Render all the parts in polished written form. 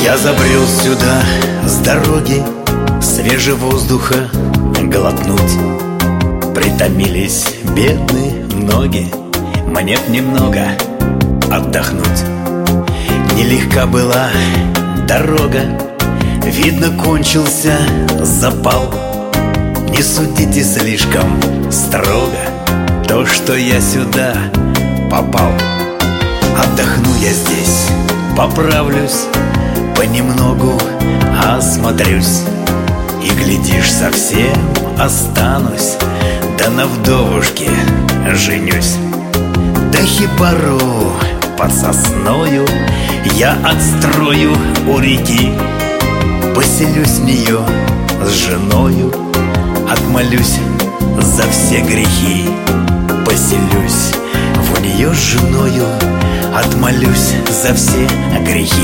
Я забрел сюда с дороги, свежего воздуха глотнуть. Притомились бедные ноги, мне б немного отдохнуть. Нелегка была дорога, видно, кончился запал. Не судите слишком строго то, что я сюда попал. Отдохну я здесь, поправлюсь, понемногу осмотрюсь. И, глядишь, совсем останусь, да на вдовушке женюсь. Да хибару под сосною я отстрою у реки, поселюсь в нее с женою, отмолюсь за все грехи. Поселюсь в нее с женою, отмолюсь за все грехи.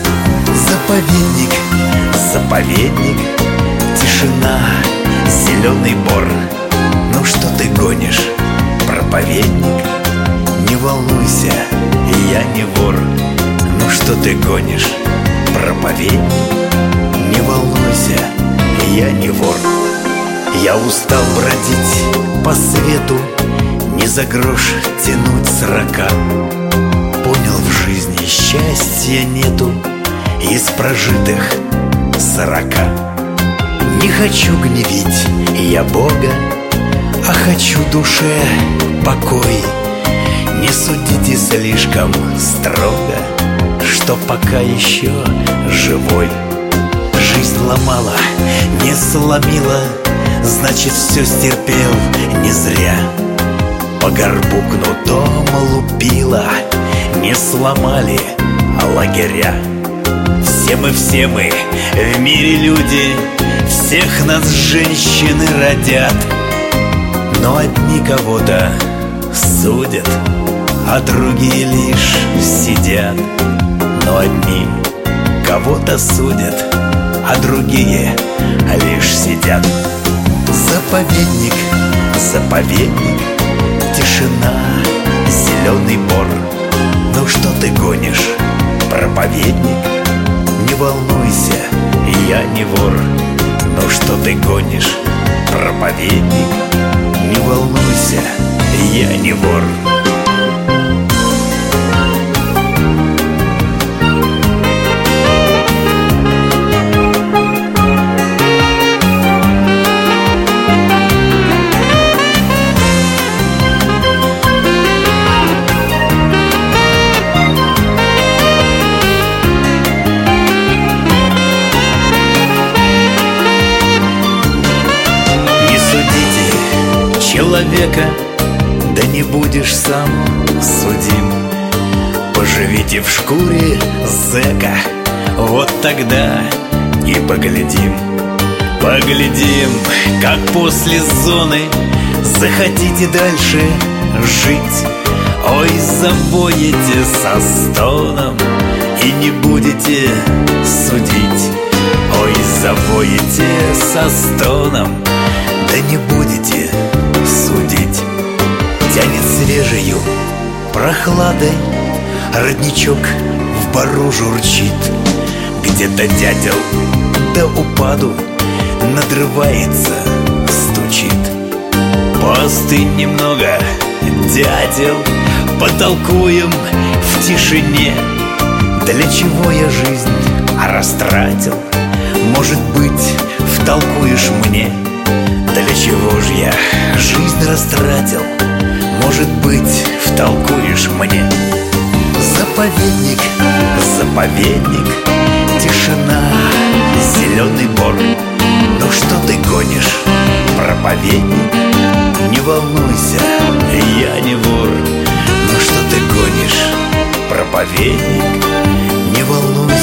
Заповедник, заповедник, тишина, зеленый бор. Ну что ты гонишь, проповедник? Не волнуйся, я не вор. Ну что ты гонишь, проповедник? Не волнуйся, я не вор. Я устал бродить по свету, не за грош тянуть срока. Понял, в жизни счастья нету из прожитых 40. Не хочу гневить я Бога, а хочу душе покой. Не судите слишком строго, что пока еще живой. Жизнь ломала, не сломила, значит, все стерпел не зря. По горбу кнутом лупила, не сломали лагеря. Все мы в мире люди, всех нас женщины родят. Но одни кого-то судят, а другие лишь сидят. Но одни кого-то судят, а другие лишь сидят. Заповедник, заповедник, тишина, зеленый бор. Ну что ты гонишь, проповедник? Не волнуйся, я не вор. Ну что ты гонишь, проповедник? Не волнуйся, я не вор. Человека, да не будешь сам судим. Поживите в шкуре зэка, вот тогда и поглядим. Поглядим, как после зоны захотите дальше жить. Ой, завоете со стоном и не будете судить. Ой, завоете со стоном, да не будете судить. Тянет свежею прохладой, родничок в бору журчит. Где-то дятел до упаду надрывается, стучит. Поостынь немного, дятел, потолкуем в тишине. Для чего я жизнь растратил? Может быть, втолкуешь мне? Для чего ж я жизнь растратил? Может быть, втолкуешь мне? Заповедник, заповедник, тишина, зеленый бор. Ну что ты гонишь, проповедник? Не волнуйся, я не вор. Ну что ты гонишь, проповедник? Не волнуйся,